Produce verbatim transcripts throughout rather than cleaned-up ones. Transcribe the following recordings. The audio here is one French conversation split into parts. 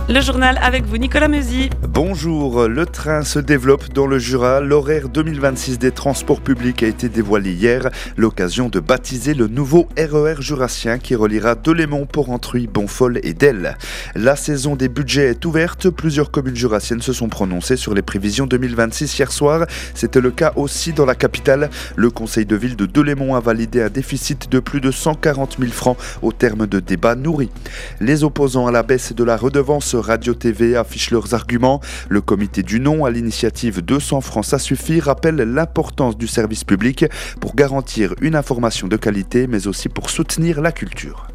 Le journal avec vous, Nicolas Meuzy. Bonjour, le train se développe dans le Jura. L'horaire deux mille vingt-six des transports publics a été dévoilé hier. L'occasion de baptiser le nouveau R E R jurassien qui reliera Delémont, Porrentruy, Bonfol et Delle. La saison des budgets est ouverte. Plusieurs communes jurassiennes se sont prononcées sur les prévisions deux mille vingt-six hier soir. C'était le cas aussi dans la capitale. Le conseil de ville de Delémont a validé un déficit de plus de cent quarante mille francs au terme de débats nourris. Les opposants à la baisse de la redevance Radio-T V affichent leurs arguments. Le comité du non à l'initiative deux cents francs ça suffit rappelle l'importance du service public pour garantir une information de qualité mais aussi pour soutenir la culture.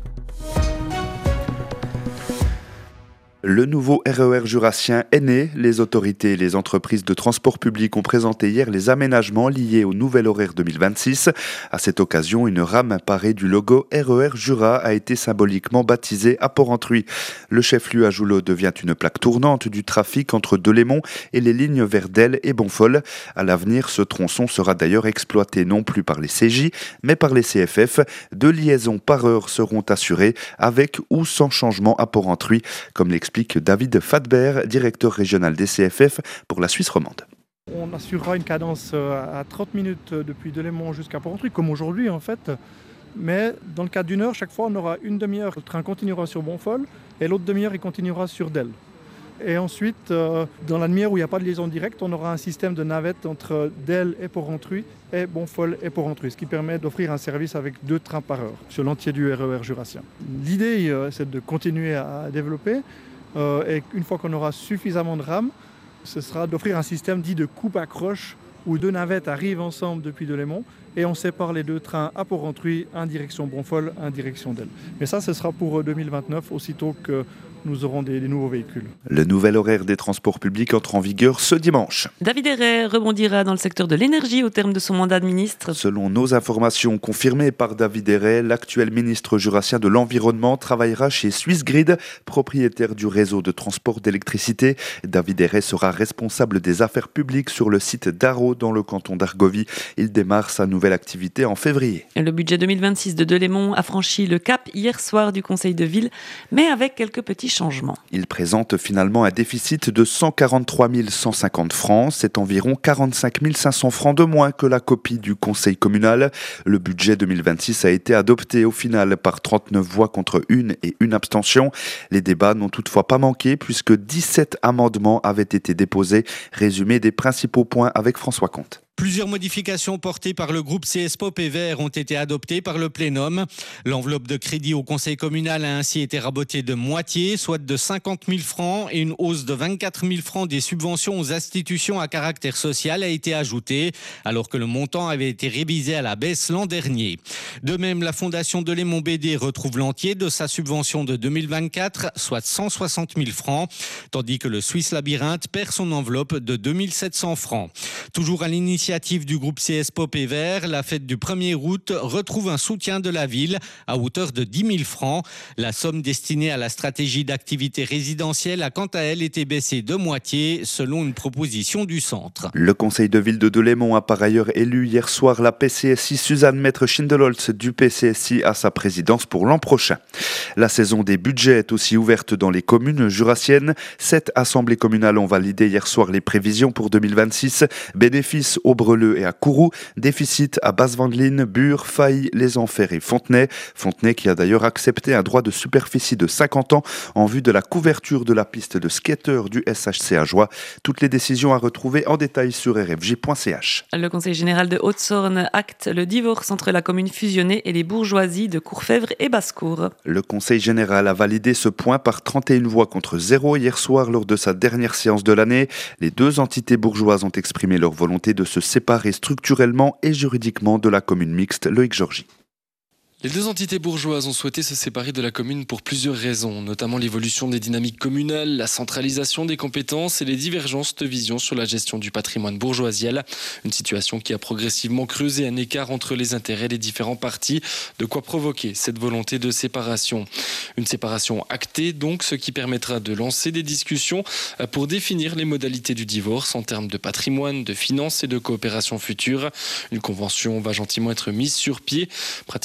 Le nouveau R E R jurassien est né. Les autorités et les entreprises de transport public ont présenté hier les aménagements liés au nouvel horaire deux mille vingt-six. À cette occasion, une rame parée du logo R E R Jura a été symboliquement baptisée à Porrentruy. Le chef-lieu à Joulot devient une plaque tournante du trafic entre Delémont et les lignes vers Delle et Bonfol. À l'avenir, ce tronçon sera d'ailleurs exploité non plus par les C J, mais par les C F F. Deux liaisons par heure seront assurées avec ou sans changement à Porrentruy, comme l'explique explique David Fadbert, directeur régional des C F F pour la Suisse romande. On assurera une cadence à trente minutes depuis Delémont jusqu'à Porrentruy, comme aujourd'hui en fait. Mais dans le cadre d'une heure, chaque fois on aura une demi-heure, le train continuera sur Bonfol et l'autre demi-heure il continuera sur Delle. Et ensuite, euh, dans la demi-heure où il n'y a pas de liaison directe, on aura un système de navette entre Delle et Porrentruy et Bonfol et Porrentruy, ce qui permet d'offrir un service avec deux trains par heure sur l'entier du R E R jurassien. L'idée, euh, c'est de continuer à développer euh, et une fois qu'on aura suffisamment de rames, ce sera d'offrir un système dit de coupe-accroche où deux navettes arrivent ensemble depuis Delémont et on sépare les deux trains à Porrentruy, un direction Bonfol, un direction Delle. Mais ça, ce sera pour deux mille vingt-neuf, aussitôt que nous aurons des, des nouveaux véhicules. Le nouvel horaire des transports publics entre en vigueur ce dimanche. David Herret rebondira dans le secteur de l'énergie au terme de son mandat de ministre. Selon nos informations confirmées par David Herret, l'actuel ministre jurassien de l'Environnement travaillera chez Swissgrid, propriétaire du réseau de transport d'électricité. David Herret sera responsable des affaires publiques sur le site d'Arro dans le canton d'Argovie. Il démarre sa nouvelle activité en février. Le budget deux mille vingt-six de Delémont a franchi le cap hier soir du conseil de ville, mais avec quelques petits changements. Il présente finalement un déficit de cent quarante-trois mille cent cinquante francs. C'est environ quarante-cinq mille cinq cents francs de moins que la copie du conseil communal. Le budget deux mille vingt-six a été adopté au final par trente-neuf voix contre une et une abstention. Les débats n'ont toutefois pas manqué puisque dix-sept amendements avaient été déposés. Résumé des principaux points avec François Comte. Plusieurs modifications portées par le groupe C S P O P et Vert ont été adoptées par le plénum. L'enveloppe de crédit au conseil communal a ainsi été rabotée de moitié, soit de cinquante mille francs, et une hausse de vingt-quatre mille francs des subventions aux institutions à caractère social a été ajoutée, alors que le montant avait été révisé à la baisse l'an dernier. De même, la fondation Delémont B D retrouve l'entier de sa subvention de deux mille vingt-quatre, soit cent soixante mille francs, tandis que le Swiss Labyrinthe perd son enveloppe de deux mille sept cents francs. Toujours à l'initiative du groupe C S P O P et Vert, la fête du premier août retrouve un soutien de la ville à hauteur de dix mille francs. La somme destinée à la stratégie d'activité résidentielle a quant à elle été baissée de moitié selon une proposition du centre. Le conseil de ville de Delémont a par ailleurs élu hier soir la P C S I Suzanne Maître-Schindelholz du P C S I à sa présidence pour l'an prochain. La saison des budgets est aussi ouverte dans les communes jurassiennes. Sept assemblées communales ont validé hier soir les prévisions pour deux mille vingt-six. Bénéfices au Breleux et à Kourou, déficit à Basse-Vendeline, Bure, Failly, Les Enfers et Fontenay. Fontenay qui a d'ailleurs accepté un droit de superficie de cinquante ans en vue de la couverture de la piste de skater du S H C Ajoie. Toutes les décisions à retrouver en détail sur r f j point c h. Le conseil général de Haute-Saône acte le divorce entre la commune fusionnée et les bourgeoisies de Courfèvre et Basse-Cour. Le conseil général a validé ce point par trente et une voix contre zéro hier soir lors de sa dernière séance de l'année. Les deux entités bourgeoises ont exprimé leur volonté de se séparer structurellement et juridiquement de la commune mixte. Loïc Georgie. Les deux entités bourgeoises ont souhaité se séparer de la commune pour plusieurs raisons, notamment l'évolution des dynamiques communales, la centralisation des compétences et les divergences de vision sur la gestion du patrimoine bourgeoisial. Une situation qui a progressivement creusé un écart entre les intérêts des différents partis, de quoi provoquer cette volonté de séparation. Une séparation actée donc, ce qui permettra de lancer des discussions pour définir les modalités du divorce en termes de patrimoine, de finances et de coopération future. Une convention va gentiment être mise sur pied. Pratiquement tous les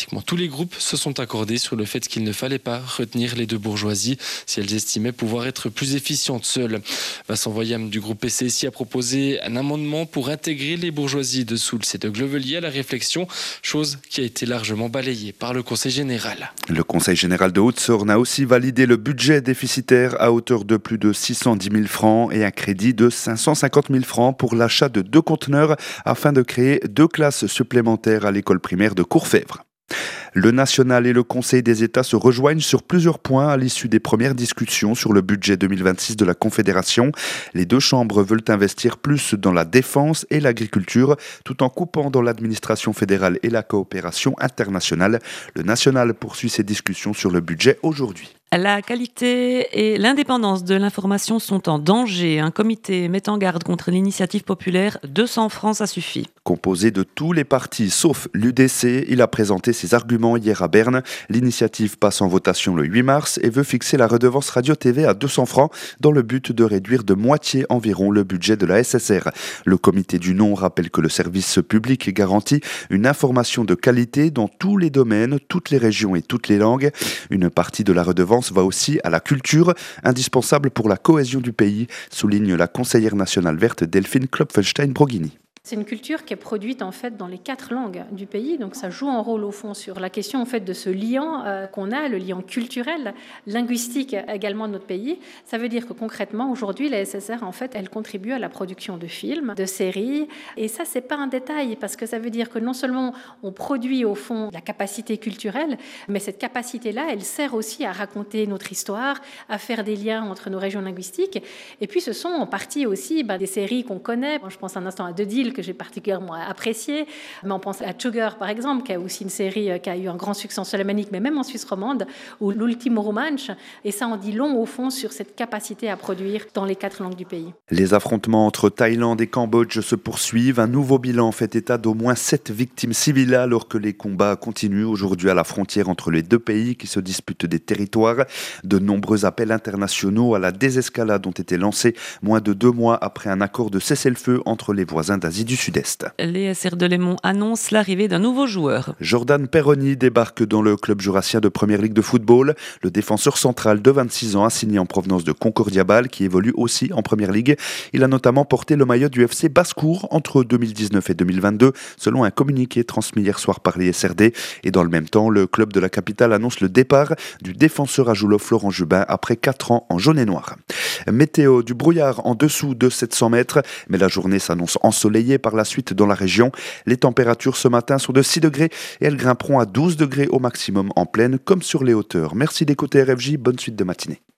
les groupes se sont accordés sur le fait qu'il ne fallait pas retenir les deux bourgeoisies si elles estimaient pouvoir être plus efficientes seules. Vincent Voyam du groupe P C S I a proposé un amendement pour intégrer les bourgeoisies de Soultz et de Glevelier à la réflexion, chose qui a été largement balayée par le Conseil général. Le Conseil général de Haute-Saône a aussi validé le budget déficitaire à hauteur de plus de six cent dix mille francs et un crédit de cinq cent cinquante mille francs pour l'achat de deux conteneurs afin de créer deux classes supplémentaires à l'école primaire de Courfèvre. Le National et le Conseil des États se rejoignent sur plusieurs points à l'issue des premières discussions sur le budget deux mille vingt-six de la Confédération. Les deux chambres veulent investir plus dans la défense et l'agriculture, tout en coupant dans l'administration fédérale et la coopération internationale. Le National poursuit ses discussions sur le budget aujourd'hui. La qualité et l'indépendance de l'information sont en danger. Un comité met en garde contre l'initiative populaire deux cents francs, ça suffit. Composé de tous les partis sauf l'U D C, il a présenté ses arguments hier à Berne. L'initiative passe en votation le huit mars et veut fixer la redevance radio-T V à deux cents francs dans le but de réduire de moitié environ le budget de la S S R. Le comité du non rappelle que le service public garantit une information de qualité dans tous les domaines, toutes les régions et toutes les langues. Une partie de la redevance va aussi à la culture, indispensable pour la cohésion du pays, souligne la conseillère nationale verte Delphine Klopfenstein-Broghini. C'est une culture qui est produite en fait dans les quatre langues du pays, donc ça joue un rôle au fond sur la question en fait de ce lien euh, qu'on a, le lien culturel, linguistique également de notre pays. Ça veut dire que concrètement aujourd'hui la S S R en fait elle contribue à la production de films, de séries, et ça c'est pas un détail parce que ça veut dire que non seulement on produit au fond la capacité culturelle, mais cette capacité-là elle sert aussi à raconter notre histoire, à faire des liens entre nos régions linguistiques, et puis ce sont en partie aussi bah, des séries qu'on connaît. Je pense un instant à The Deal que j'ai particulièrement apprécié, mais on pense à Sugar par exemple, qui a aussi une série qui a eu un grand succès en Solomanique, mais même en Suisse romande, ou l'Ultimo Romanche, et ça en dit long au fond sur cette capacité à produire dans les quatre langues du pays. Les affrontements entre Thaïlande et Cambodge se poursuivent. Un nouveau bilan fait état d'au moins sept victimes civiles alors que les combats continuent aujourd'hui à la frontière entre les deux pays qui se disputent des territoires. De nombreux appels internationaux à la désescalade ont été lancés moins de deux mois après un accord de cessez-le-feu entre les voisins d'Asie du Sud-Est. Les S R Delémont annoncent l'arrivée d'un nouveau joueur. Jordan Perroni débarque dans le club jurassien de première ligue de football. Le défenseur central de vingt-six ans a signé en provenance de Concordia Bâle qui évolue aussi en première ligue. Il a notamment porté le maillot du F C Basse-Cour entre deux mille dix-neuf et deux mille vingt-deux selon un communiqué transmis hier soir par les S R D. Et dans le même temps, le club de la capitale annonce le départ du défenseur à Joulot Florent Jubin après quatre ans en jaune et noir. Météo, du brouillard en dessous de sept cents mètres, mais la journée s'annonce ensoleillée par la suite dans la région. Les températures ce matin sont de six degrés et elles grimperont à douze degrés au maximum en plaine comme sur les hauteurs. Merci d'écouter R F J, bonne suite de matinée.